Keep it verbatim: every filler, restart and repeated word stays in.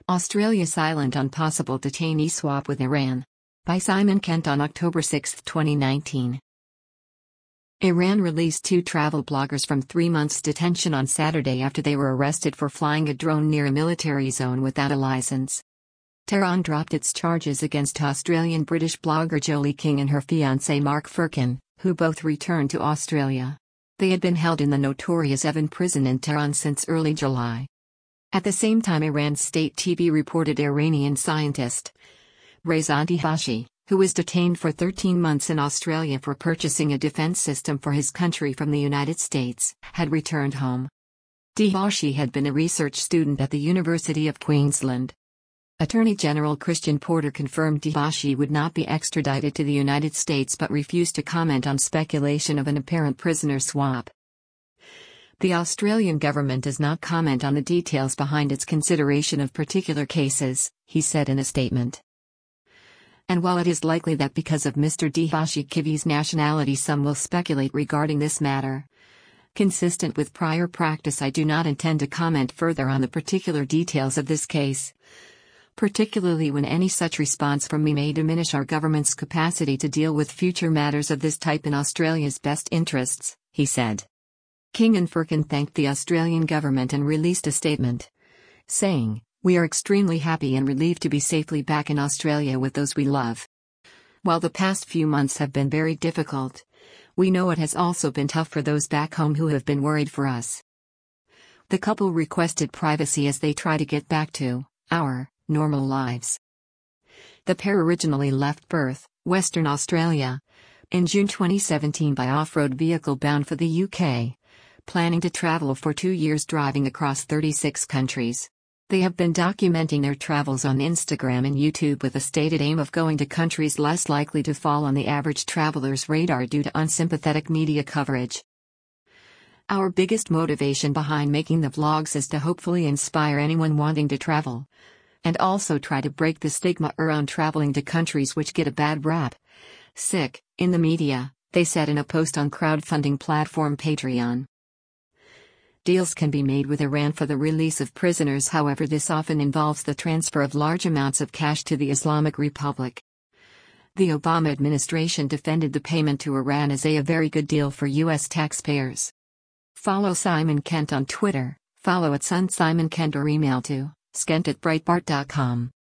Australia silent on possible detainee swap with Iran. By Simon Kent on October sixth, twenty nineteen. Iran released two travel bloggers from three months detention on Saturday after they were arrested for flying a drone near a military zone without a license. Tehran dropped its charges against Australian-British blogger Jolie King and her fiancé Mark Firkin, who both returned to Australia. They had been held in the notorious Evin prison in Tehran since early July. At the same time, Iran's state T V reported Iranian scientist Reza Dihashi, who was detained for thirteen months in Australia for purchasing a defense system for his country from the United States, had returned home. Dihashi had been a research student at the University of Queensland. Attorney General Christian Porter confirmed Dihashi would not be extradited to the United States but refused to comment on speculation of an apparent prisoner swap. The Australian government does not comment on the details behind its consideration of particular cases, he said in a statement. And while it is likely that because of Mister Dihashi Kivi's nationality some will speculate regarding this matter, consistent with prior practice, I do not intend to comment further on the particular details of this case, particularly when any such response from me may diminish our government's capacity to deal with future matters of this type in Australia's best interests, he said. King and Firkin thanked the Australian government and released a statement, saying, "We are extremely happy and relieved to be safely back in Australia with those we love. While the past few months have been very difficult, we know it has also been tough for those back home who have been worried for us." The couple requested privacy as they try to get back to our normal lives. The pair originally left Perth, Western Australia, in June twenty seventeen by off-road vehicle bound for the U K, planning to travel for two years driving across thirty-six countries. They have been documenting their travels on Instagram and YouTube with a stated aim of going to countries less likely to fall on the average traveler's radar due to unsympathetic media coverage. Our biggest motivation behind making the vlogs is to hopefully inspire anyone wanting to travel, and also try to break the stigma around traveling to countries which get a bad rap, sick, in the media, they said in a post on crowdfunding platform Patreon. Deals can be made with Iran for the release of prisoners, however this often involves the transfer of large amounts of cash to the Islamic Republic. The Obama administration defended the payment to Iran as a, a very good deal for U S taxpayers. Follow Simon Kent on Twitter, follow at Sun Simon Kent or email to skent at breitbart dot com.